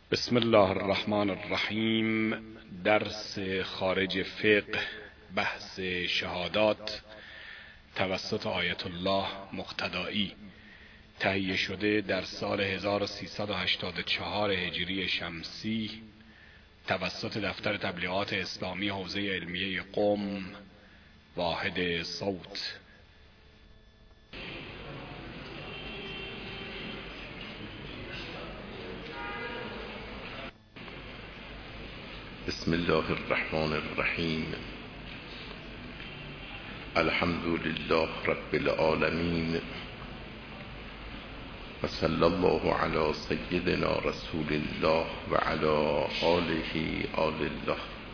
بسم الله الرحمن الرحیم. درس خارج فقه، بحث شهادات توسط آیت الله مقتدایی، تهیه شده در سال 1384 هجری شمسی توسط دفتر تبلیغات اسلامی حوزه علمیه قم، واحد صوت. بسم الله الرحمن الرحیم. الحمد لله رب العالمین و صلی الله علی سیدنا رسول الله و علی آله آل الله.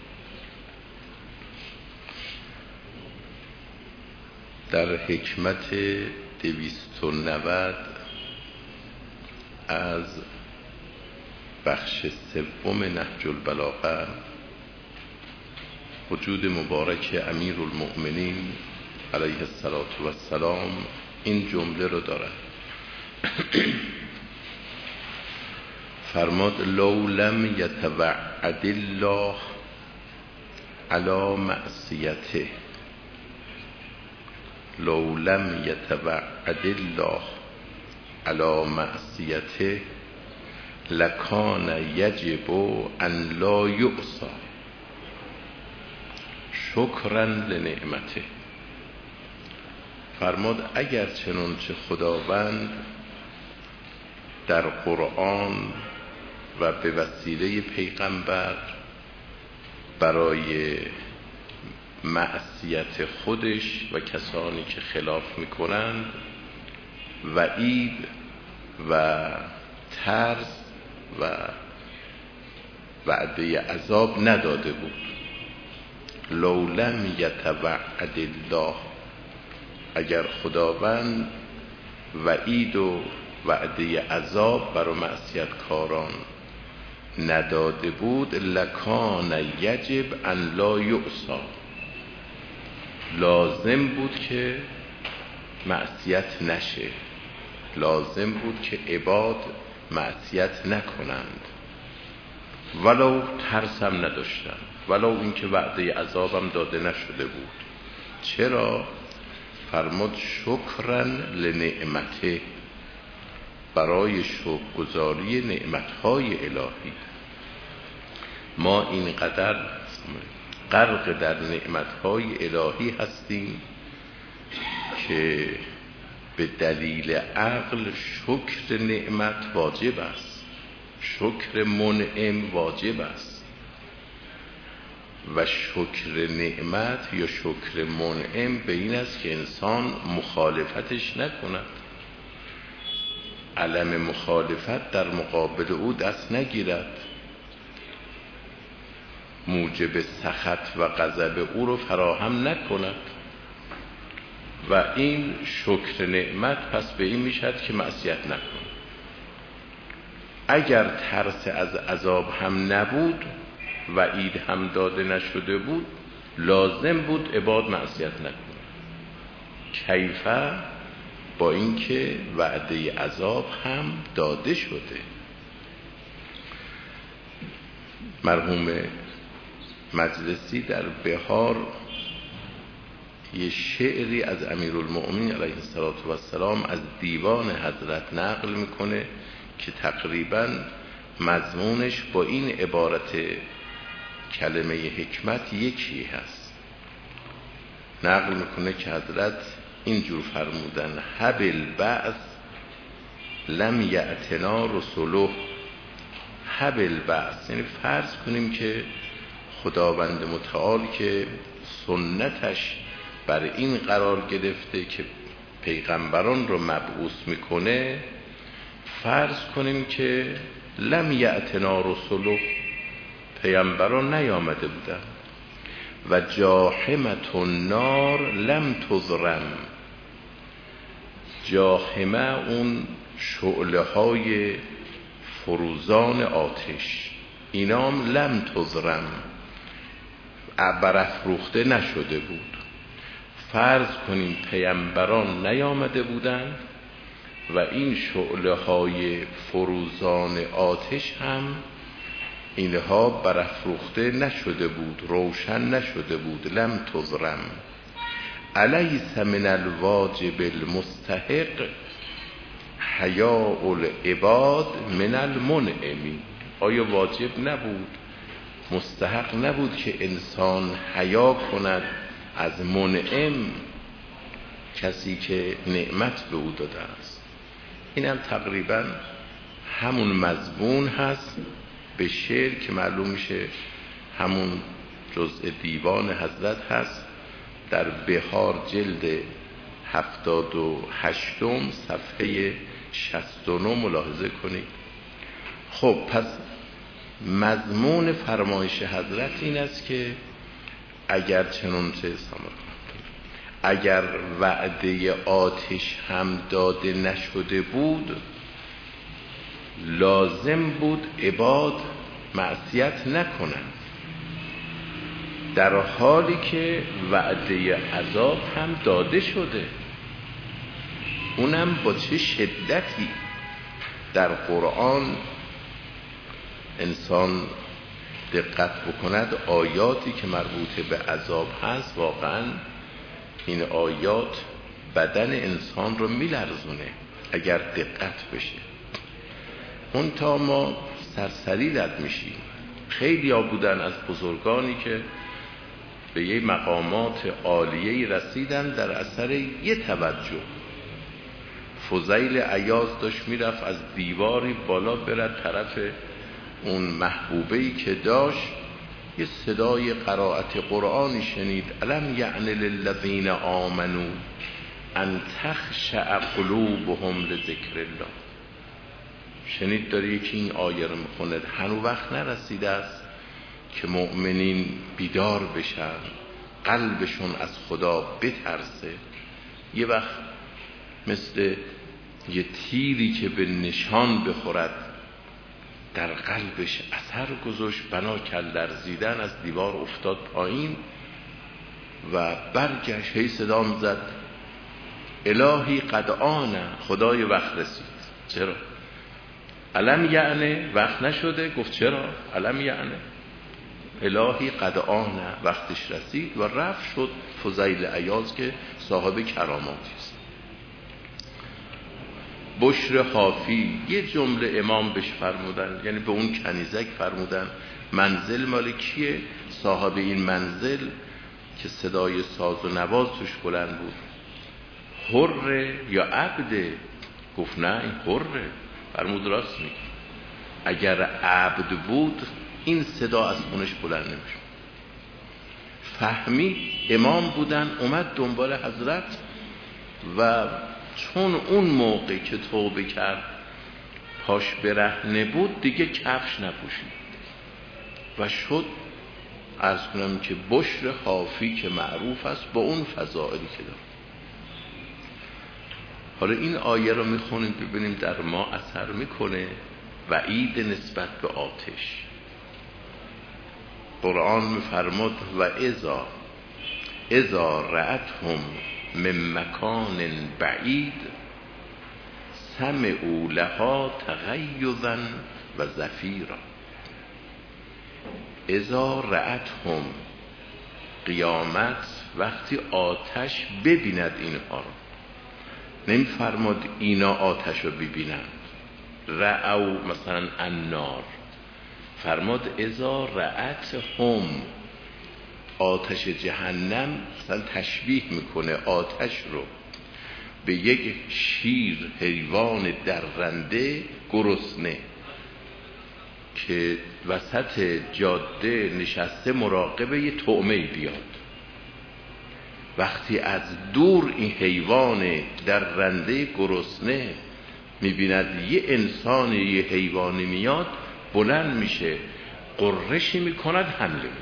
در حکمت 290 از بخش سوم نهج البلاغه، وجود مبارک امیرالمؤمنین علیه السلام این جمله رو دارد. فرماد لو لم یتوعد الله علی معصیته، لو لم یتوعد الله علی معصیته لکان یجب ان لا یعصی شکرا لنعمته. فرماد اگر چنانچه خداوند در قرآن و به وسیله پیغمبر برای معصیت خودش و کسانی که خلاف میکنند وعید و ترس و وعده عذاب نداده بود، لو لم یتوعد الله، اگر خداوند وعید و وعده عذاب برای معصیت کاران نداده بود، لکان یجب ان لا یعصی، لازم بود که معصیت نشه، لازم بود که عباد معصیت نکنند، ولو ترسم نداشتن، ولو اینکه وعده عذابم داده نشده بود. چرا؟ فرمود شکرا لنعمته، برای شکرگزاری نعمتهای الهی. ما اینقدر غرق در نعمتهای الهی هستیم که به دلیل عقل شکر نعمت واجب است، شکر منعم واجب است و شکر نعمت یا شکر منعم به این است که انسان مخالفتش نکند، علم مخالفت در مقابل او دست نگیرد، موجب سخط و غضب او رو فراهم نکند. و این شکر نعمت پس به این میشد که معصیت نکن. اگر ترس از عذاب هم نبود، وعید هم داده نشده بود، لازم بود عباد معصیت نکن. کیفه؟ با اینکه وعده عذاب هم داده شده. مرحوم مجلسی در بهار یه شعری از امیرالمؤمنین علیه السلام از دیوان حضرت نقل میکنه که تقریبا مضمونش با این عبارت کلمه حکمت یکی هست. نقل میکنه که حضرت اینجور فرمودن هب البعث لم یأتنا رسوله، هب البعث یعنی فرض کنیم که خداوند متعال که سنتش بر این قرار گرفته که پیغمبران رو مبعوث میکنه، فرض کنیم که لم یأتنا رسوله، پیغمبران نیامده بودن، و جاحمت النار لم تضرم، جاحمه اون شعله های فروزان آتش، اینام لم تضرم برافروخته نشده بود. فرض کنیم پیامبران نیامده بودند و این شعله های فروزان آتش هم اینها برافروخته نشده بود، روشن نشده بود. لم تضرم الیس من الواجب المستحق حیاء العباد من المنعم. آیا واجب نبود، مستحق نبود که انسان حیا کند از منعم، کسی که نعمت به او داده است؟ این هم تقریبا همون مضمون هست به شعر که معلوم میشه همون جزء دیوان حضرت هست. در بهار جلد 78 صفحه 69 ملاحظه کنید. خب پس مضمون فرمایش حضرت این است که اگر وعده آتش هم داده نشده بود، لازم بود عباد معصیت نکنند، در حالی که وعده عذاب هم داده شده، اونم با چه شدتی. در قرآن انسان دقت بکند، آیاتی که مربوط به عذاب هست، واقعا این آیات بدن انسان رو میلرزونه اگر دقت بشه. اون تا ما سرسری رد میشیم. خیلی ها بودن از بزرگانی که به یه مقامات عالیه رسیدن در اثر یه توجه. فضیل عیاض داشت میرفت از دیواری بالا برد طرف اون محبوبه‌ای که داشت، یه صدای قرائت قرآنی شنید: الم یعن للذین آمنوا ان تخشع قلوبهم لذکر الله. شنید داره یکی این آیه رو میخونه، هنوز وقت نرسیده است که مؤمنین بیدار بشن، قلبشون از خدا بترسه. یه وقت مثل یه تیری که به نشان بخورد در قلبش اثر گذاشت، بنا کرد لرزیدن، از دیوار افتاد پایین و برگشت، هی صدا می‌زد الهی قد آن، خدای وقت رسید. چرا؟ الم یعنی وقت نشده؟ گفت چرا؟ الم یعنی الهی قد آن، وقتش رسید و رفت شد. فضیل عیاض که صاحب کراماتی است. بشر حافی یه جمله امام بهش فرمودن، یعنی به اون کنیزک فرمودن منزل مال کیه؟ صاحب این منزل که صدای ساز و نواز توش بلند بود، حر یا عبده؟ گفت نه این حره. فرمود راست میگه، اگر عبد بود این صدا از خونش بلند نمیشه. فهمی امام بودن، اومد دنبال حضرت و چون اون موقع که توبه کرد پاش برهنه بود، دیگه کفش نپوشید و شد، عرض کنم که بشر حافی که معروف است با اون فضائلی که داره. حالا این آیه رو میخونیم ببینیم در ما اثر میکنه. وعید نسبت به آتش. قرآن میفرماد و اذا رأتهم من مکان بعید سمعوا لها تغیظا و زفیرا. اذا رأتهم، قیامت وقتی آتش ببیند اینها رو، نمیفرماد اینا آتش رو ببینند، رأو مثلا النار، فرماد اذا رأتهم، آتش جهنم مثلا تشبیه میکنه آتش رو به یک شیر، حیوان درنده گرسنه که وسط جاده نشسته مراقب یه طعمه بیاد. وقتی از دور این حیوان درنده گرسنه میبیند یه انسان یه حیوانی میاد، بلند میشه، قرشی میکند، حمله میکند.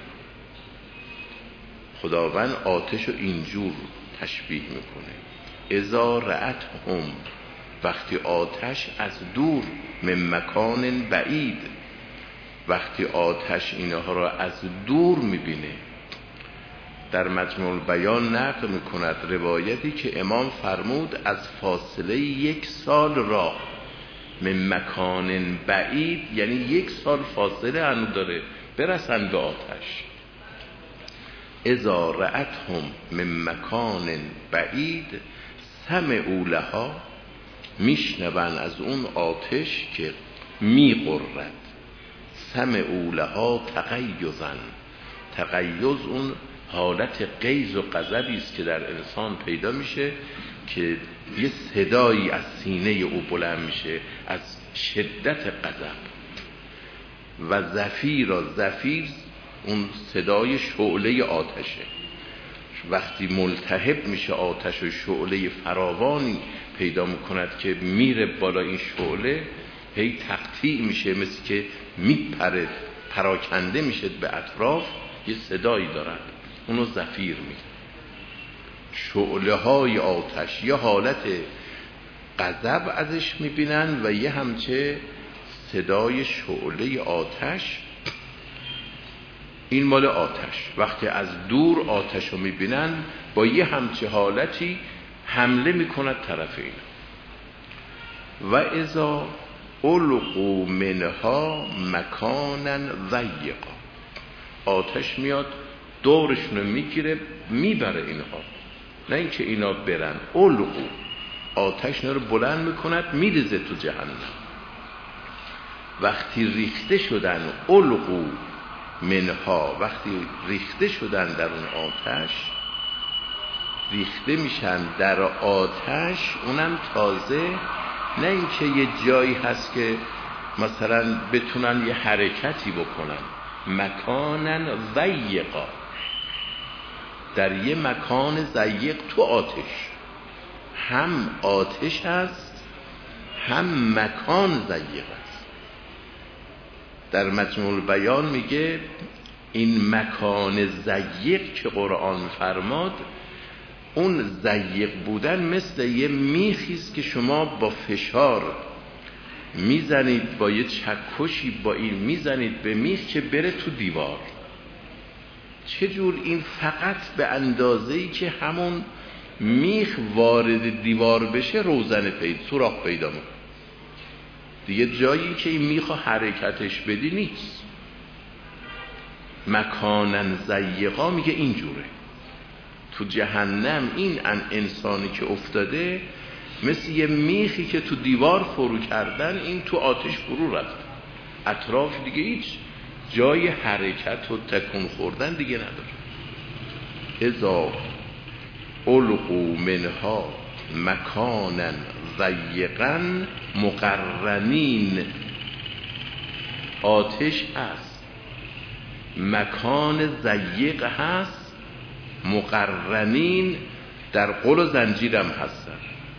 خداوند آتش رو اینجور تشبیه میکنه. اذا رأتهم، وقتی آتش از دور، من مکان بعید، وقتی آتش اینها را از دور میبینه. در مجموع بیان نقل میکند روایتی که امام فرمود از فاصله 1 سال راه من مکان بعید، یعنی 1 سال فاصله هنو داره برسن به آتش. اذا رأتهم من مکان بعید سمعوا لها، میشنون از اون آتش که میقرد. سمعوا لها تغیظا، تغیظ اون حالت غیظ و غضبی است که در انسان پیدا میشه که یه صدایی از سینه او بلند میشه از شدت غضب. و زفیر، زفیر اون صدای شعله آتشه. وقتی ملتهب میشه آتش و شعله فراوانی پیدا میکند که میره بالا، این شعله هی تقطیع میشه، مثل که میپره، پراکنده میشه به اطراف، یه صدایی دارد، اونو زفیر میگه. شعله های آتش یه حالت غضب ازش میبینن و یه همچه صدای شعله آتش. این مال آتش. وقتی از دور آتش رو میبینن با یه همچه حالتی حمله میکند طرف این. و اذا القوا منها مکانا ضیقا، آتش میاد دورشون رو میگیره میبره اینها، نه اینکه اینا برن. القوا، آتش رو بلند میکند میریزه تو جهنم. وقتی ریخته شدن، القوا منها، وقتی ریخته شدن در اون آتش، ریخته میشن در آتش، اونم تازه نه اینکه یه جایی هست که مثلا بتونن یه حرکتی بکنن، مکانن ضیقا، در یه مکان ضیق تو آتش، هم آتش هست هم مکان ضیق است. در مجموع البیان میگه این مکان ضیق که قرآن فرماد، اون ضیق بودن مثل یه میخیست که شما با فشار میزنید، با یه چکشی با این میزنید به میخ که بره تو دیوار. چجور؟ این فقط به اندازه‌ای که همون میخ وارد دیوار بشه روزنه پیدا، سوراخ پیدا میکنه. دیگه جایی که این میخ حرکتش بدی نیست. مکانن ضیقا میگه اینجوره. تو جهنم این انسانی که افتاده مثل یه میخی که تو دیوار فرو کردن، این تو آتش فرو رفت، اطراف دیگه هیچ جای حرکت و تکون خوردن دیگه نداره. اذا القوا منها مکانا ضیقا مقرنین، آتش هست، مکان ضیق هست، مقرنین در قل و زنجیرم هستن،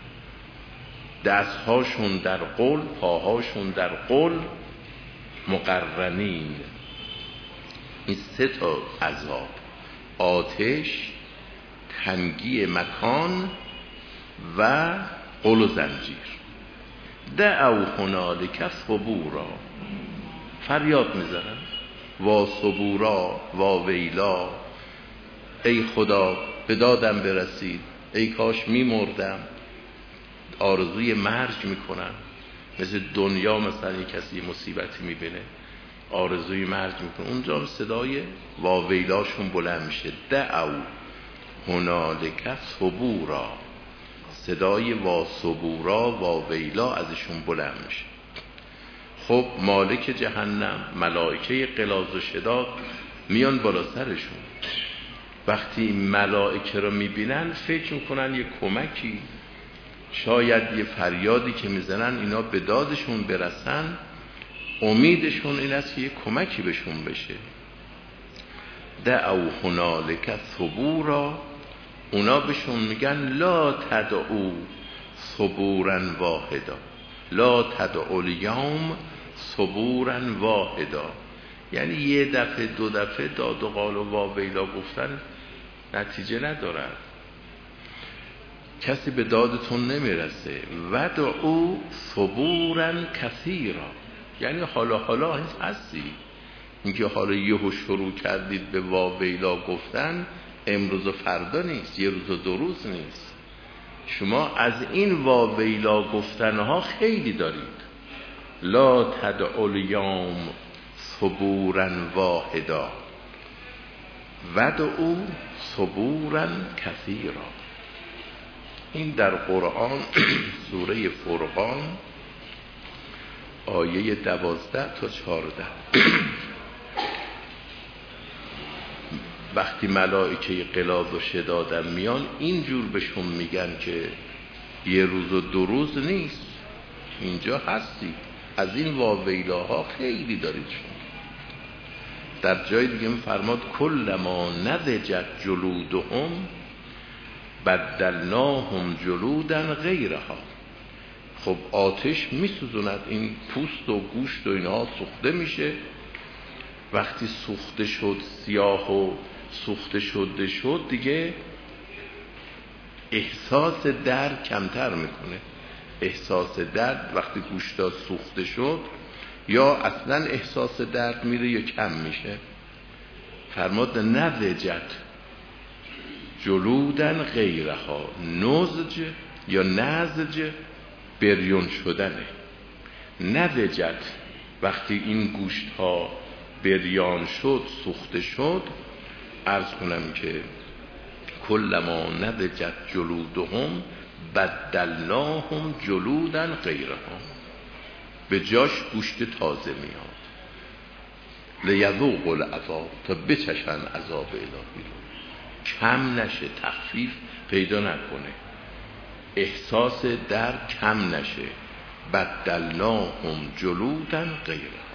دستهاشون در قل، پاهاشون در قل، مقرنین. این 3 تا عذاب: آتش، تنگی مکان و قل و زنجیر. دعوا هنالک ثبورا، فریاد میزنن، وا ثبورا، وا ویلا، ای خدا به دادم برسید، ای کاش میمردم. آرزوی مرگ میکنن، مثل دنیا مثلا یک کسی مصیبتی میبینه آرزوی مرگ میکنه، اونجا صدای واویلاشون بلند میشه. دعوا هنالک ثبورا، صدای واصبورا واویلا ازشون بلند میشه. خب مالک جهنم، ملائکه غلاظ و شداد میان بالا سرشون. وقتی ملائکه رو میبینن فکر میکنن یه کمکی، شاید یه فریادی که میزنن اینا به دادشون برسن، امیدشون این است که یه کمکی بهشون بشه. دعوا هنالک ثبورا، اونا بهشون میگن لا تدعوا ثبورا واحدا، لا تدعوا الیوم ثبورا واحدا، یعنی یه دفعه 2 دفعه داد و قال و واویلا گفتن نتیجه ندارد، کسی به دادتون نمیرسه. ودعوا ثبورا کثیرا، یعنی حالا هستی، اینکه حالا یهو شروع کردید به واویلا گفتن، امروز و فردا نیست، یه روز و 2 روز نیست. شما از این واویلا گفتنها خیلی دارید، لا تدعوا الیوم ثبورا واحدا ودعوا ثبورا کثیرا. این در قرآن سوره فرقان آیه 12 تا 14. وقتی ملائکه غلاظ و شدادن میان اینجور بهشون میگن که یه روز و 2 روز نیست، اینجا هستی، از این واویلاها خیلی دارید شما. در جای دیگه فرماد کلما نضجت جلودهم بدلناهم جلودا غیرها. خب آتش میسوزوند، این پوست و گوشت و اینها سوخته میشه، وقتی سوخته شد، سیاه و سوخته شد دیگه احساس درد کمتر میکنه. احساس درد وقتی گوشتا سوخته شد یا اصلا احساس درد میره یا کم میشه. فرماد نضجت جلودن غیرها. نضج یا نضج بریون شدنه. نضجت وقتی این گوشت ها بریان شد، سوخته شد، عرض کنم که کلما نضجت جلودهم بدلناهم جلودن غیرها، به جاش گوشت تازه میاد. لیذوقوا العذاب، تا بچشن عذاب الهی رو، کم نشه، تخفیف پیدا نکنه، احساس درد کم نشه. بدلناهم جلودن غیرها.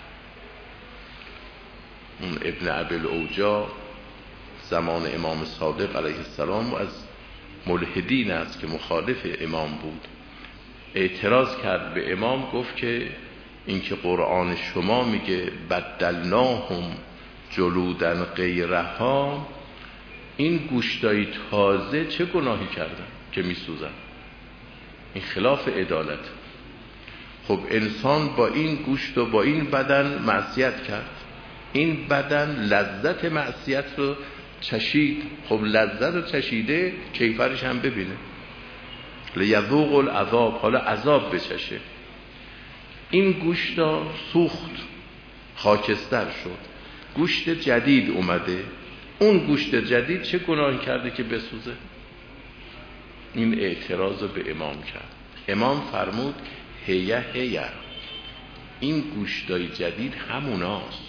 اون ابن ابی الاوجاع زمان امام صادق علیه السلام و از ملحدین است که مخالف امام بود، اعتراض کرد به امام، گفت که این که قرآن شما میگه بدلناهم جلودن غیرها، این گوشتای تازه چه گناهی کردن که میسوزن؟ این خلاف عدالت. خب انسان با این گوشت و با این بدن معصیت کرد، این بدن لذت معصیت رو چشید، خب لذت رو چشیده، کیفرش هم ببینه. لیذوق العذاب، حالا عذاب بچشه. این گوشتا سوخت، خاکستر شد، گوشت جدید اومده، اون گوشت جدید چه گناهی کرده که بسوزه؟ این اعتراض رو به امام کرد. امام فرمود هیه این گوشتای جدید هموناست.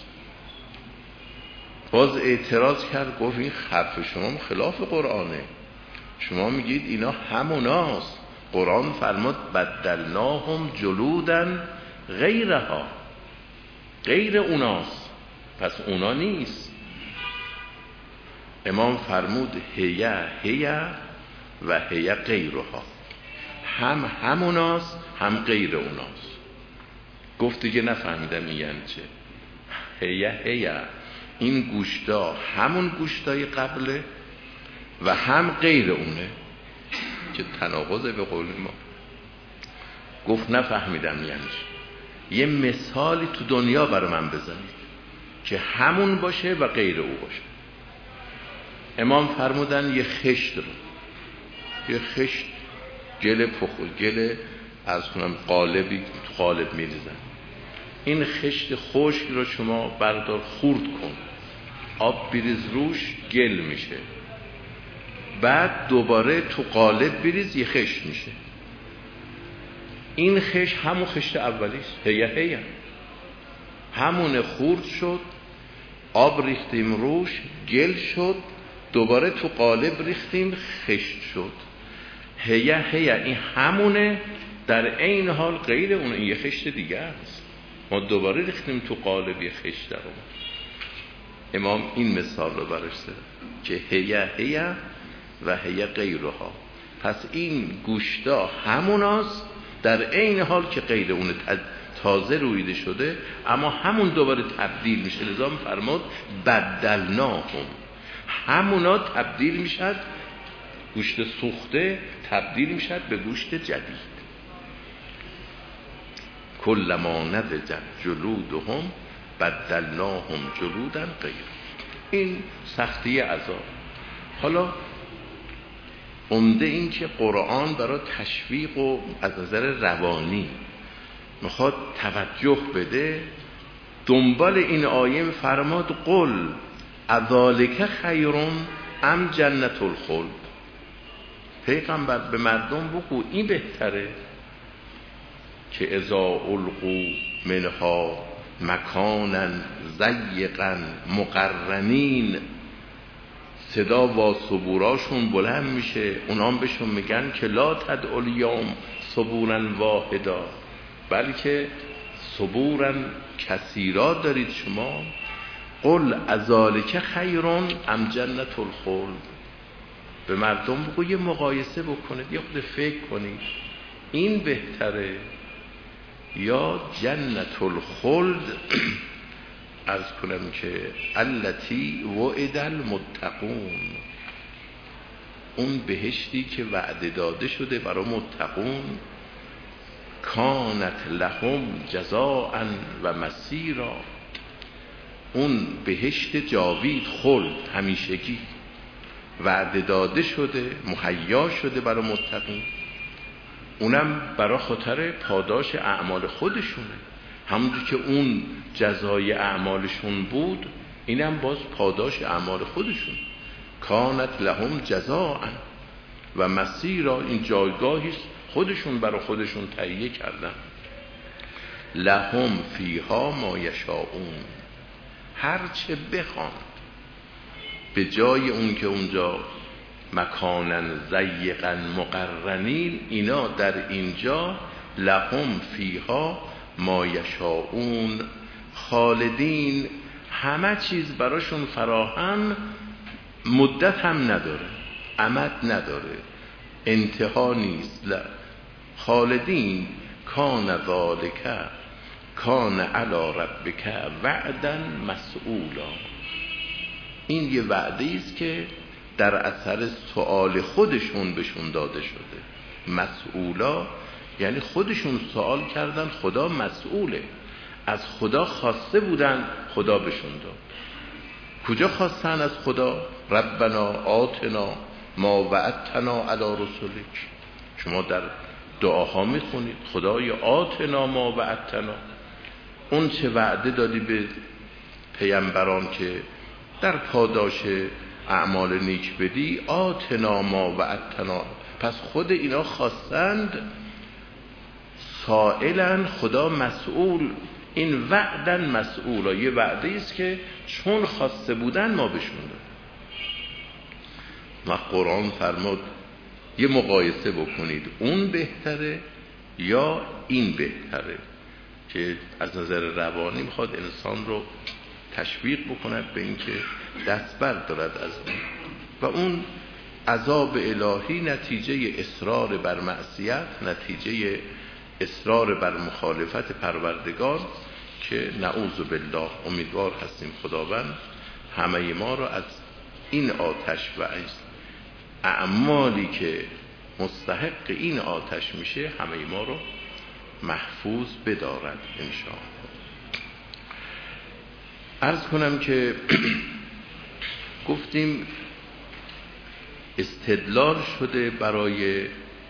باز اعتراض کرد، گفت این حرف شما خلاف قرآنه، شما میگید اینا هموناست، قرآن فرمود بدلناهم جلودن غیرها، غیر اوناست، پس اونا نیست. امام فرمود هیه و هیه غیرها، هم هموناست هم غیر اوناست. گفت دیگه نفهمیدم این چه. هیه این گوشتا همون گوشتای قبله و هم غیر اونه، که تناقضه به قول ما. گفت نفهمیدم یعنی یه مثالی تو دنیا برای من بزنید که همون باشه و غیر او باشه. امام فرمودن یه خشت رو، یه خشت گل از کنم قالبی تو قالب میریزن، این خشت خشک رو شما بردار خورد کن، آب بریز روش، گل میشه، بعد دوباره تو قالب بریز، یه خشت میشه. این خشت همون خشت اولیست، هیه همون خورد شد، آب ریختیم روش، گل شد، دوباره تو قالب ریختیم، خشت شد. هیه این همونه، در عین حال غیر اون، این یه خشت دیگه است، ما دوباره ریختیم تو قالب، یه خشت در اون. امام این مثال رو براش زد که هیه و هیه غیرها، پس این گوشتا هموناست در عین حال که غیر اون تازه رویده شده، اما همون دوباره تبدیل میشه. لذا فرمود بدلناهم، همونا تبدیل میشد، گوشت سوخته تبدیل میشد به گوشت جدید. کلما نضجت جلودهم بدلناهم جلودا غیر. این سختی عذاب. حالا عمده این که قرآن برای تشویق و از نظر روانی میخواد توجه بده، دنبال این آیه فرماد قل اذالک خیرون ام جنت الخلد. پیغمبر به مردم بگو این بهتره که اذا القوا منها مکانا ضیقا مقرنین، صدا و صبوراشون بلند میشه، اونام بهشون میگن که لا تدعوا الیوم صبورا واحدا، بلکه صبورا کثیرا دارید شما. قل اذالک خیرون ام جنت الخلد. به مردم بگو یه مقایسه بکنید، یه خود فکر کنید این بهتره یا جنت الخلد. عرض کنم که التی وعد المتقون، اون بهشتی که وعده داده شده برای متقون، کانت لهم جزاء و مسیرا، اون بهشت جاوید خلد همیشگی وعده داده شده، مهیا شده برای متقین، اونم برای خاطر پاداش اعمال خودشونه. همونجور که اون جزای اعمالشون بود، اینم باز پاداش اعمال خودشون. کانت لهم جزاء و مسیرا، این جایگاهی خودشون برای خودشون تهیه کردن. لهم فیها ما یشاءون، هر چه بخوان، به جای اون که اونجا مکانا ضیقا مقرنین، اینا در اینجا لهم فیها ما یشاءون خالدین، همه چیز براشون فراهم، مدت هم نداره، امد نداره، انتها نیست. خالدین کان ذالک کان علی ربک وعدا مسئولا. این یه وعده است که در اثر سؤال خودشون بهشون داده شده. مسئولا یعنی خودشون سوال کردن، خدا مسئوله، از خدا خواسته بودن، خدا بهشون داد. کجا خواستن از خدا؟ ربنا آتنا ما وعدتنا علی رسولک. شما در دعاها میخونید خدای آتنا ما وعدتنا، اون چه وعده دادی به پیامبران که در پاداش اعمال نیک بدی، آتنا ما وعدتنا. پس خود اینا خواستند، سائلن، خدا مسئول. این وعدن مسئولا، یه وعده است که چون خواسته بودن ما بهشون داد. و قرآن فرمود یه مقایسه بکنید، اون بهتره یا این بهتره، که از نظر روانی میخواد انسان رو تشویق بکند به اینکه دست بردارد از اون. و اون عذاب الهی نتیجه اصرار بر معصیت، نتیجه اصرار بر مخالفت پروردگار، که نعوذ بالله امیدوار هستیم خداوند همه ما رو از این آتش و از اعمالی که مستحق این آتش میشه همه ما رو محفوظ بدارد انشاءالله. عرض کنم که گفتیم استدلال شده برای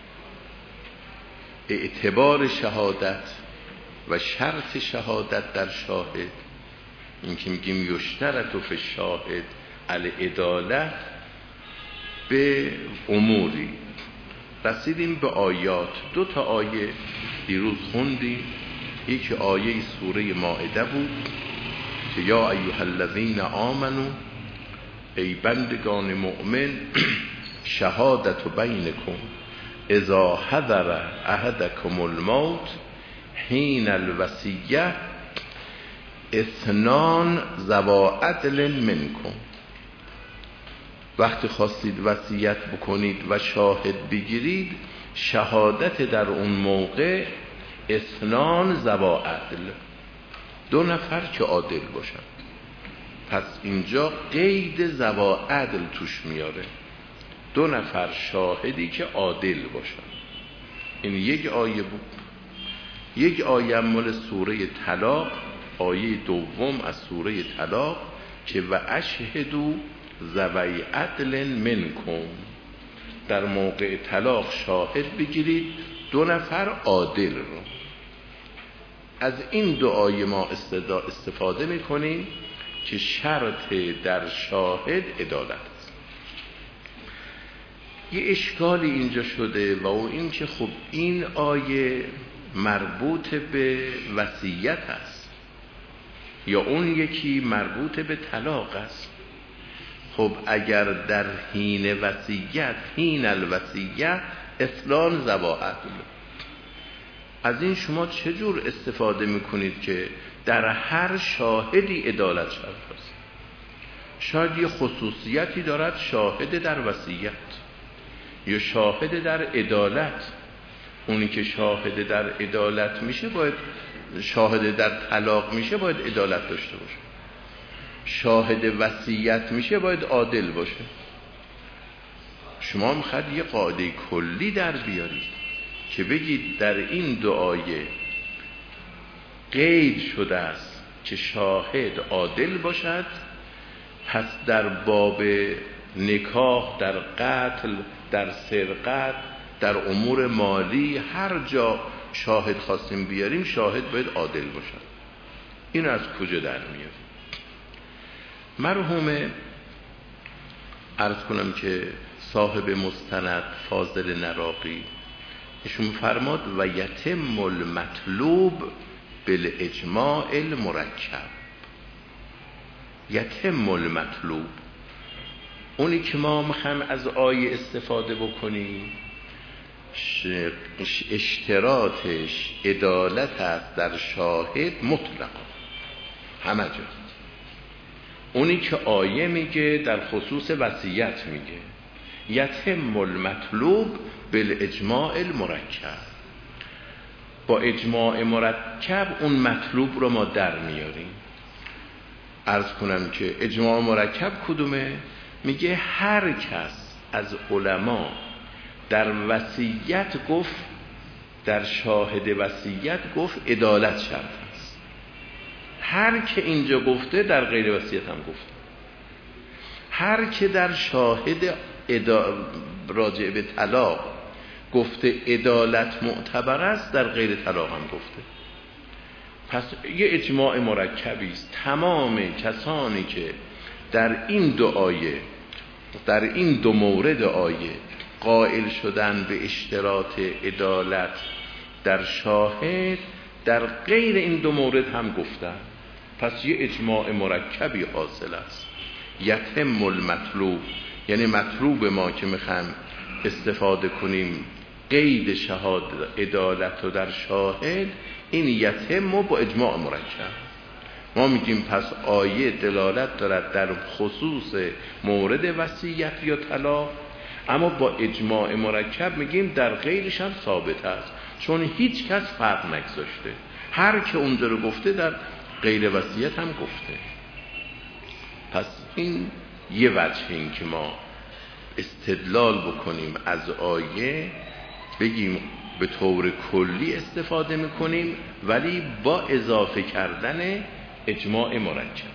اعتبار شهادت و شرط شهادت در شاهد، این که میگیم یشترط فی الشاهد العدالة، به اموری رسیدیم به آیات. 2 تا آیه دیروز خوندیم، یکی آیه سوره مائده بود که یا ایها الذین آمنو، ای بندگان مؤمن، شهادت بینکم اذا حضر احدکم الموت حین الوصیه اثنان ذوا عدل منکم. وقتی خواستید وصیت بکنید و شاهد بگیرید، شهادت در اون موقع اثنان ذوا عدل، 2 نفر که عادل باشن. پس اینجا قید ذوا عدل توش میاره، 2 نفر شاهدی که عادل باشن. این یک آیه بود. یک آیه مال سوره طلاق، آیه 2 از سوره طلاق که و اشهدوا ذوی عدل منکم، در موقع طلاق شاهد بگیرید 2 نفر عادل رو. از این دعای ما استفاده میکنیم که شرط در شاهد عدالت است. یه اشکالی اینجا شده و این که خب این آیه مربوط به وصیت است یا اون یکی مربوط به طلاق است. خب اگر در حین وصیت، حین الوصیه اصلان ذوا عدل، از این شما چجور استفاده میکنید که در هر شاهدی عدالت شرط است؟ شاید یه خصوصیتی دارد شاهد در وصیت یا شاهد در عدالت. اونی که شاهد در عدالت میشه باید، شاهد در طلاق میشه باید عدالت داشته باشه، شاهد وصیت میشه باید عادل باشه. شما میخواد یه قاعده کلی در بیارید که بگید در این دو آیه قید شده است که شاهد عادل باشد، پس در باب نکاح، در قتل، در سرقت، در امور مالی، هر جا شاهد خواستیم بیاریم شاهد باید عادل باشد. این از کجا در میاد؟ مرحوم عرض کنم که صاحب مستند فاضل نراقی ایشون فرماد و یتم المطلوب بالاجماع المرکب. یتم المطلوب، اونی که ما میخوایم از آیه استفاده بکنیم اشتراطش عدالت است در شاهد مطلقا همه جا. اونی که آیه میگه در خصوص وصیت میگه یتم المطلوب بالاجماع المرکب، با اجماع مرکب اون مطلوب رو ما در میاریم. عرض کنم که اجماع مرکب کدومه؟ میگه هر کس از علما در وصیت گفت، در شاهد وصیت گفت عدالت شرط است. هر که اینجا گفته در غیر وصیت هم گفته. هر که در شاهد راجع به طلاق گفته عدالت معتبر است در غیر طلاق هم گفته. پس یه اجماع مرکبی است. تمام کسانی که در این دو آیه، در این دو مورد آیه قائل شدن به اشتراط عدالت در شاهد، در غیر این دو مورد هم گفتن. پس یه اجماع مرکبی حاصل است. یتم المطلوب یعنی مطلوب ما که میخوایم استفاده کنیم قید شهادت عدالت و در شاهد، این یتم با اجماع مرکب. ما میگیم پس آیه دلالت دارد در خصوص مورد وصیت یا طلاق، اما با اجماع مرکب میگیم در غیرش هم ثابت است، چون هیچ کس فرق نگذاشته. هر که اونجا رو گفته در غیر وصیت هم گفته. پس این یه وجه این که ما استدلال بکنیم از آیه، بگیم به طور کلی استفاده میکنیم ولی با اضافه کردن اجماع مرکب.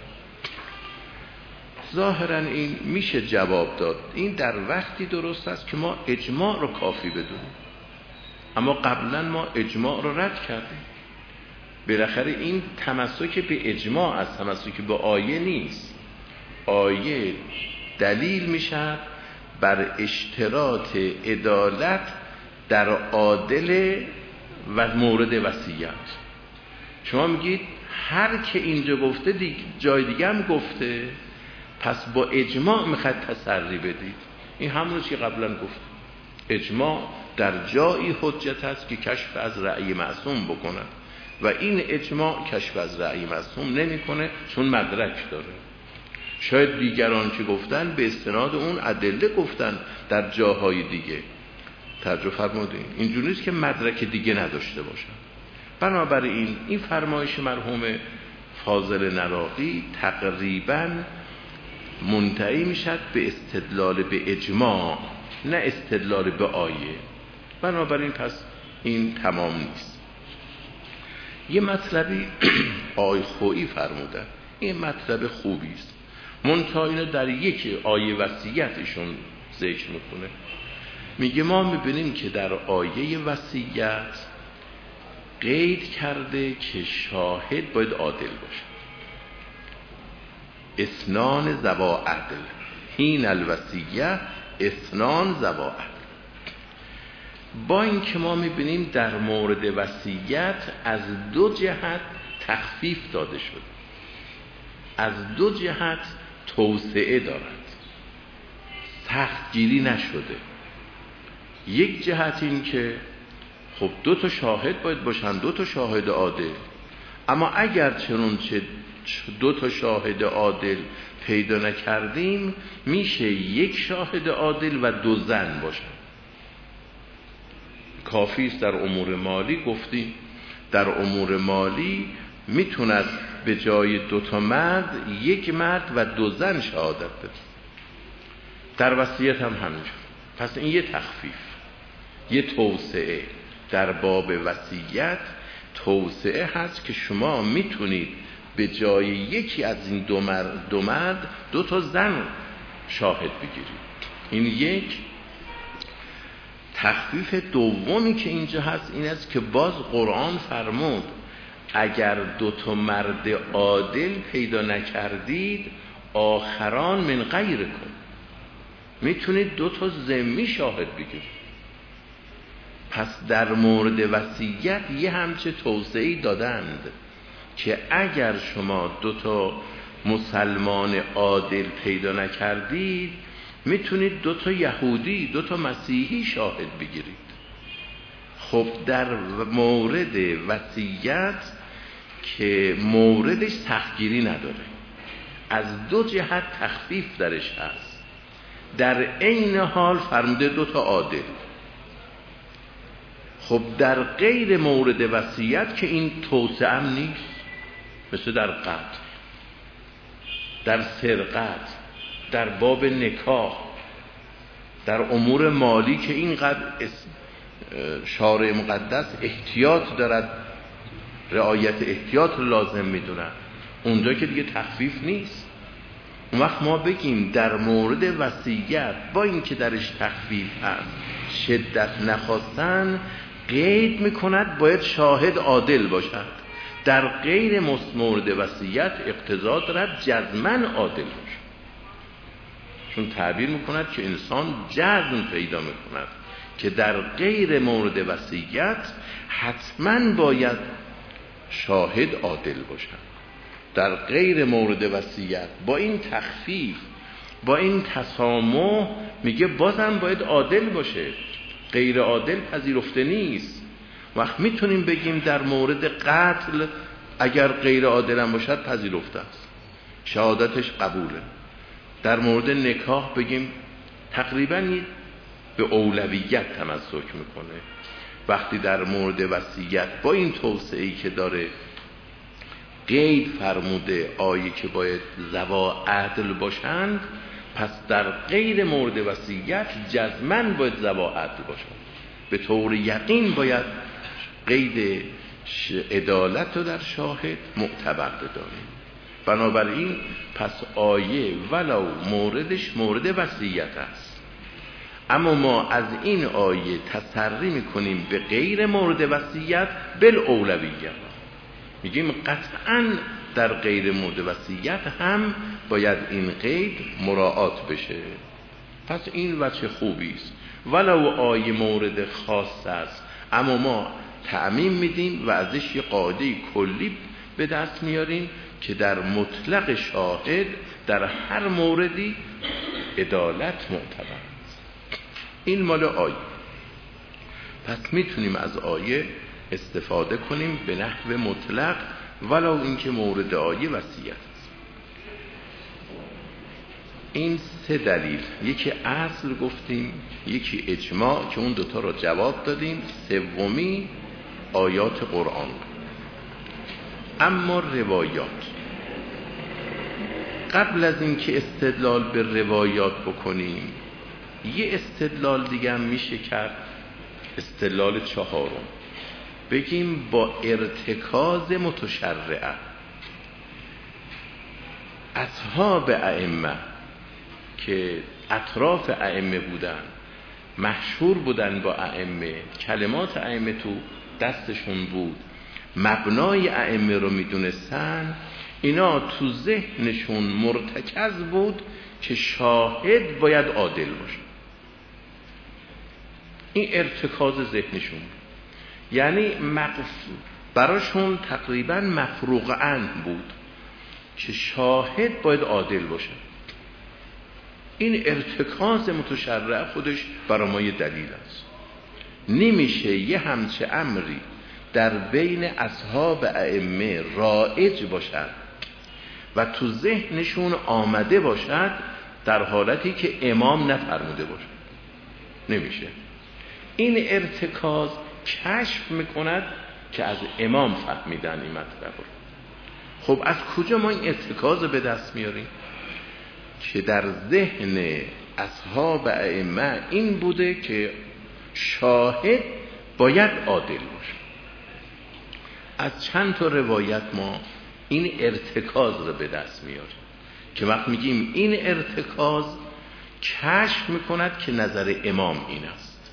ظاهرا این میشه جواب داد. این در وقتی درست است که ما اجماع رو کافی بدونیم، اما قبلا ما اجماع رو رد کردیم. بالاخره این تمسک به اجماع است، تمسک به آیه نیست. آیه دلیل میشه بر اشتراط عدالت در عادل و مورد وصیت. شما میگید هر که اینجا گفته جای دیگه هم گفته، پس با اجماع میخواد تسری بدید. این همون که قبلا گفت، اجماع در جایی حجت است که کشف از رأی معصوم بکنه و این اجماع کشف از رأی معصوم نمیکنه چون مدرک داره. شاید دیگران که گفتن به استناد اون ادله گفتن در جاهای دیگه. توجه فرمودین؟ اینجوری نیست که مدرک دیگه نداشته باشن. بنابراین این فرمایش مرحوم فاضل نراقی تقریبا منتهی میشد به استدلال به اجماع، نه استدلال به آیه. بنابراین پس این تمام نیست. یه مطلبی آی خویی فرمودن، این مطلب خوبی است، منتها اینو در یک آیه وصیتشون ذکر میکنه. میگه ما میبینیم که در آیه وصیت قید کرده که شاهد باید عادل باشه. اثنان ذوا عدل، حین الوصیه اثنان ذوا عدل. با این که ما میبینیم در مورد وصیت از دو جهت تخفیف داده شده، از دو جهت توسعه دارد، سخت گیری نشده. یک جهت این که خب 2 شاهد باید باشن، 2 شاهد عادل، اما اگر چنانچه 2 شاهد عادل پیدا نکردیم میشه 1 شاهد عادل و 2 زن باشن. کافی است در امور مالی گفتیم، در امور مالی میتوند به جای 2 مرد 1 مرد و 2 زن شهادت بده. در وصیت هم همینجور. پس این یه تخفیف، یه توسعه در باب وصیت. توسعه هست که شما میتونید به جای یکی از این 2 مرد 2 زن شاهد بگیرید. این یک. تخفیف دومی که اینجا هست این است که باز قرآن فرمود اگر 2 مرد عادل پیدا نکردید آخران من غیرکم، میتونید 2 ذمی شاهد بگیرید. پس در مورد وصیت یه همچه توسعه‌ای دادند که اگر شما 2 مسلمان عادل پیدا نکردید میتونید 2 یهودی 2 مسیحی شاهد بگیرید. خب در مورد وصیت که موردش سختگیری نداره، از 2 جهت تخفیف درش هست. در عین حال فرموده 2 عادل. خب در غیر مورد وصیت که این توسعه هم نیست، مثل در قتل، در سرقت، در باب نکاح، در امور مالی که اینقدر شارع مقدس احتیاط دارد، رعایت احتیاط لازم میدونن، اونجا که دیگه تخفیف نیست. اون وقت ما بگیم در مورد وصیت با اینکه درش تخفیف هست شدت نخواستن قید میکند باید شاهد عادل باشد. در غیر مورد وصیت اقتضا دارد جزماً عادل باشد، چون تعبیر میکند که انسان جزم پیدا میکند که در غیر مورد وصیت حتماً باید شاهد عادل باشد. در غیر مورد وصیت با این تخفیف، با این تسامح میگه بازم باید عادل باشه، غیر عادل پذیرفته نیست. وقت میتونیم بگیم در مورد قتل اگر غیر عادل هم باشد پذیرفته است، شهادتش قبوله. در مورد نکاح بگیم تقریبا به اولویت تمسک میکنه. وقتی در مورد وصیت با این توسعه‌ای که داره قید فرموده آیه که باید ذوا عدل باشند، پس در غیر مورد وصیت جزماً باید ذوا عدل باشند. به طور یقین باید قید عدالت رو در شاهد معتبر بدانیم. بنابراین پس آیه ولو موردش مورد وصیت است، اما ما از این آیه تسری میکنیم به غیر مورد وصیت بالاولویت، میگیم قطعاً در غیر مورد وصیت هم باید این قید مراعات بشه. پس این وجه خوبی است. ولو آیه مورد خاص است اما ما تعمیم میدیم و ازش یه قاعده کلی به دست میاریم که در مطلق شاهد در هر موردی عدالت معتبر است. این مال آیه. پس میتونیم از آیه استفاده کنیم به نحو مطلق ولو اینکه مورد آیه وصیت است. این 3 دلیل، یکی اصل گفتیم، یکی اجماع که اون 2 را جواب دادیم، سومی آیات قرآن. اما روایات، قبل از اینکه استدلال به روایات بکنیم یه استدلال دیگه هم میشه کرد، استدلال 4، بگیم با ارتکاز متشرعه. اصحاب ائمه که اطراف ائمه بودن، مشهور بودن با ائمه، کلمات ائمه تو دستشون بود مبنای ائمه رو میدونستن، اینا تو ذهنشون مرتکز بود که شاهد باید عادل باشه. این ارتکاز ذهنشون یعنی براشون تقریبا مفروغاً بود که شاهد باید عادل باشه. این ارتکاز متشرع خودش برای ما یه دلیل است. نمیشه یه همچه امری در بین اصحاب ائمه رایج باشد و تو ذهنشون آمده باشد در حالتی که امام نفرموده باشد. نمیشه. این ارتکاز کشف میکند که از امام فهمیدن این مطلب رو. خب از کجا ما این ارتکاز به دست میاریم؟ که در ذهن اصحاب ائمه این بوده که شاهد باید عادل باشه. از چند تا روایت ما این ارتکاز رو به دست میاریم که وقت میگیم این ارتکاز کشف میکند که نظر امام این است.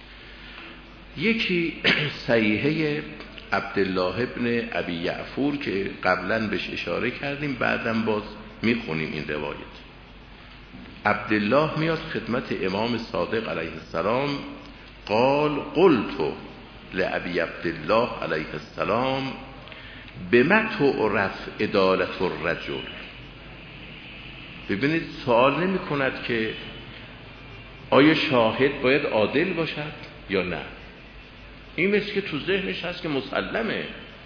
یکی صحیحه عبدالله ابن ابی یعفور که قبلا بهش اشاره کردیم، بعدم باز میخونیم این روایت. عبدالله میاد خدمت امام صادق علیه السلام، قال قلت لابی عبدالله علیه السلام بما تعرف عدالة الرجل. ببینید سوال نمی کند که آیا شاهد باید عادل باشد یا نه. این مثل که تو ذهنش هست که مسلمه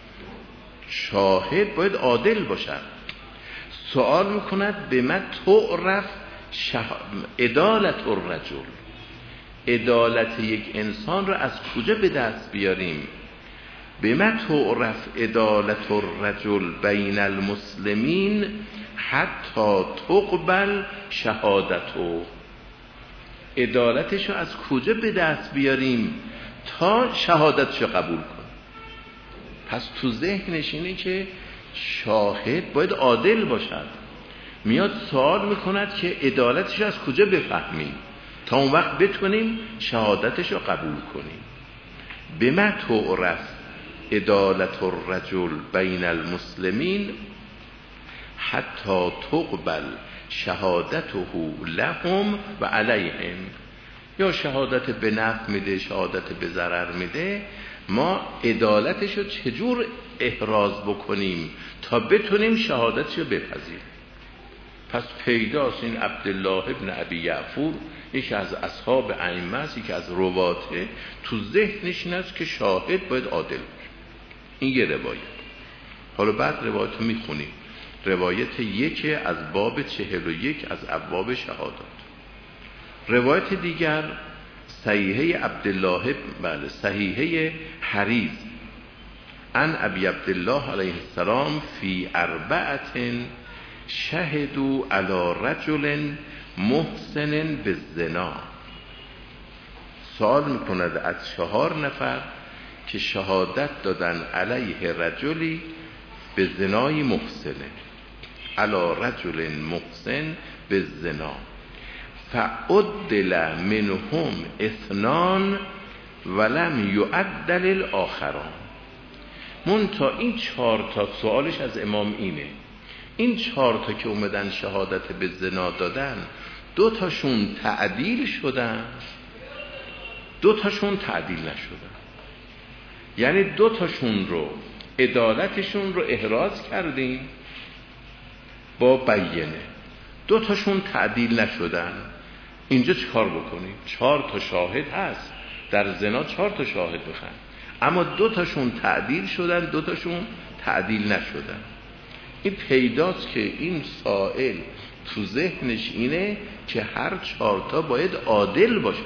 شاهد باید عادل باشد. سوال میکند به من تعرف عدالة الرجل، عدالت یک انسان رو از کجا به دست بیاریم؟ به من تعرف عدالة الرجل بین المسلمین حتی تقبل شهادته. عدالتش رو از کجا به دست بیاریم تا شهادتش رو قبول کن. پس تو ذهنش اینه که شاهد باید عادل باشد. میاد سوال میکند که عدالتش رو از کجا بفهمیم تا اون وقت بتونیم شهادتش رو قبول کنیم. بما تعرف عدالة الرجل بین المسلمین حتی تقبل شهادته لهم و علیهم. یا شهادت به نفع میده، شهادت به ضرر میده، ما عدالتش رو چجور احراز بکنیم تا بتونیم شهادتش رو بپذیریم. پس پیداست این عبدالله ابن ابی یعفور یکی از اصحاب ائمه است، یکی از رواته، تو ذهنش این است که شاهد باید عادل باشه. این یه روایت. حالا بعد روایت رو میخونیم. روایت یکی از باب 41 از ابواب شهادات. روایت دیگر صحیحه عبدالله، بله صحیحه حریز عن ابی عبدالله علیه السلام فی 4 شهدوا علی رجل محسن بالزنا. سوال میکند از 4 نفر که شهادت دادن علیه رجلی به زنای محسنه، علی رجل محسن بالزنا فعدل منهم 2 ولم یعدل الاخران. منتها این 4 تا سوالش از امام اینه، این 4 تا که اومدن شهادت به زنا دادن 2 تاشون تعدیل شدن، 2 تاشون تعدیل نشدن. یعنی 2 تاشون رو عدالتشون رو احراز کردیم با بیینه، 2 تاشون تعدیل نشدن. اینجا چه کار بکنیم؟ 4 تا شاهد هست در زنا، 4 تا شاهد بخن، اما 2 تاشون تعدیل شدن، 2 تاشون تعدیل نشدن. این پیداست که این سائل تو ذهنش اینه که هر 4 تا باید عادل باشن.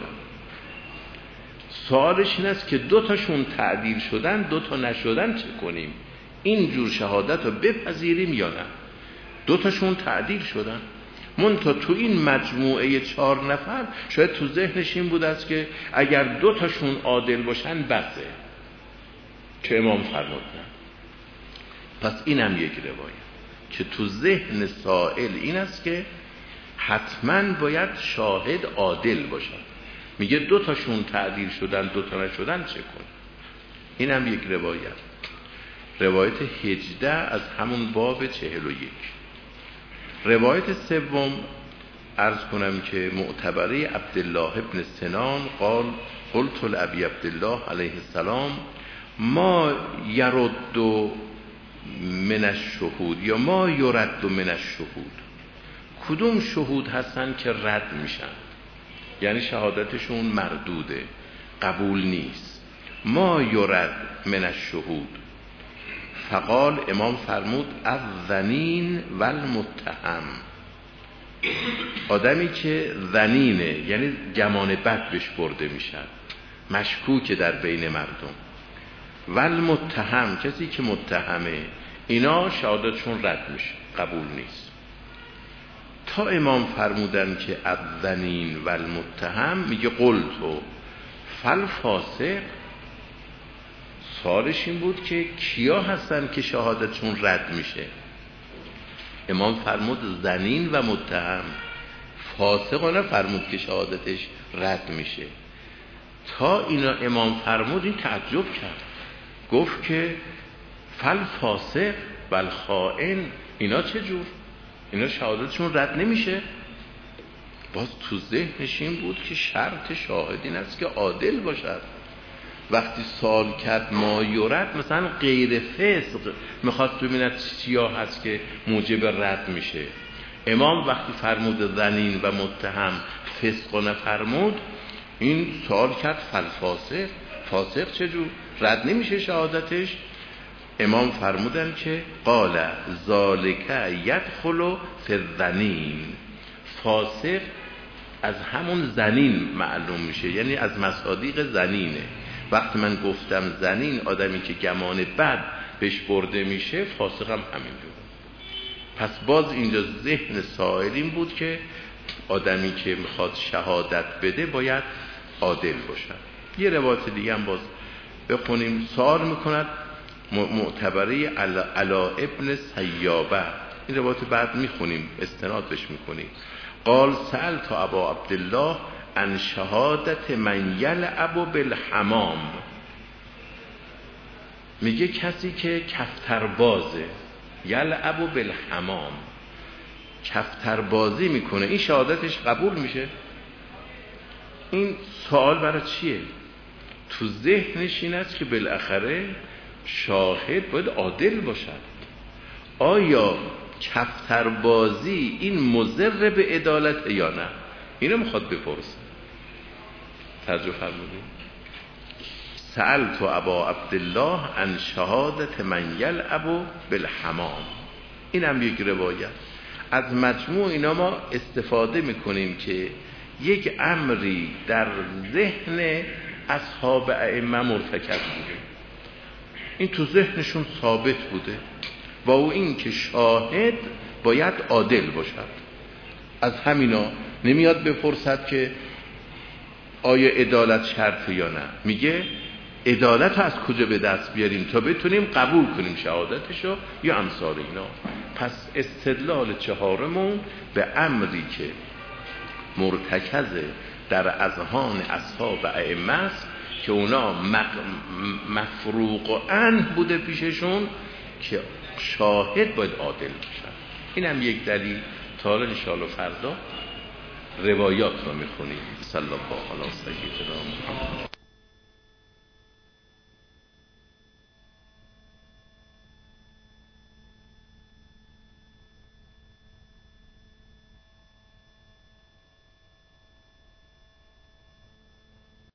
سوالش این است که 2 تاشون تعدیل شدن، 2 تا نشدن، چه کنیم؟ این جور شهادت رو بپذیریم یا نه؟ 2 تاشون تعدیل شدن. منتها تو این مجموعه 4 نفر شاید تو ذهنش این بود است که اگر 2 تاشون عادل باشن بسه که امام فرمودن. پس این هم یک روایت که تو ذهن سائل این است که حتما باید شاهد عادل باشد. میگه 2 تاشون تعدیل شدن، 2 تا نشدن، چه کن؟ این هم یک روایت. روایت 18 از همون باب 41. روایت سوم عرض کنم که معتبره عبدالله ابن سنان قال قلت لأبی عبدالله علیه السلام ما یرد من الشهود یا ما یرد من الشهود، کدوم شهود هستن که رد میشن، یعنی شهادتشون مردوده، قبول نیست. ما یرد من الشهود، فقال امام فرمود الظنین و المتهم، آدمی که ظنینه یعنی گمان بد بهش برده میشن، مشکوکه در بین مردم، و المتهم کسی که متهمه، اینا شهادتشون رد میشه، قبول نیست. تا امام فرمودن که الظنین و المتهم، میگه قلتو فالفاسق، سوالش این بود که کیا هستن که شهادتشون رد میشه؟ امام فرمود ظنین و متهم، فاسق نفرمود که شهادتش رد میشه. تا اینا امام فرمود این تعجب کرد، گفت که فالفاسق و الخائن، اینا چجور؟ اینا شهادتشون رد نمیشه؟ باز تو ذهنش این بود که شرط شاهد این است که عادل باشد. وقتی سوال کرد ما یرد، مثلا غیر فسق میخواست ببیند چیا هست که موجب رد میشه. امام وقتی فرمود ظنین و متهم فسق و نفرمود، این سوال کرد فالفاسق، فاسق چجور رد نمیشه شهادتش؟ امام فرمودن که قال ذالک یدخل فی الظنین، فاسق از همون ظنین معلوم میشه، یعنی از مصادیق ظنینه. وقتی من گفتم ظنین آدمی که گمان بد بهش برده میشه، فاسق هم همینجور. پس باز اینجا ذهن سائل این بود که آدمی که میخواد شهادت بده باید عادل باشد. یه روایت دیگه هم باز بخونیم. سوال میکند معتبره علا ابن سیابه، این روایت بعد میخونیم، استناد بهش میکنیم. قال سألت ابا عبدالله عن شهادت من یلعب بالحمام، میگه کسی که کفتربازه، یلعب بالحمام، کفتربازی میکنه، این شهادتش قبول میشه؟ این سوال برای چیه؟ تو ذهنش این است که بالاخره شاهد باید عادل باشد. آیا کفتربازی این مضر به عدالت یا نه؟ اینو میخواد بپرسه. توجه فرمودید؟ سألت ابا عبدالله عن شهادت من یلعب بالحمام، این هم یک روایت. از مجموع اینا ما استفاده میکنیم که یک امری در ذهن اصحاب ائمه مرتکب بوده، این تو ذهنشون ثابت بوده، با او این که شاهد باید عادل باشد. از همینا نمیاد بپرسد که آیا عدالت شرطه یا نه، میگه عدالت از کجا به دست بیاریم تا بتونیم قبول کنیم شهادتشو یا امثال اینا. پس استدلال چهارمون به امری که مرتکزه در اذهان اصحاب ائمه است که اونا مفروق و عنه بوده پیششون که شاهد باید عادل باشن. این هم یک دلیل. تا حالا انشاءالله فردا روایات رو میخونیم. صلی الله علی سیدنا محمد.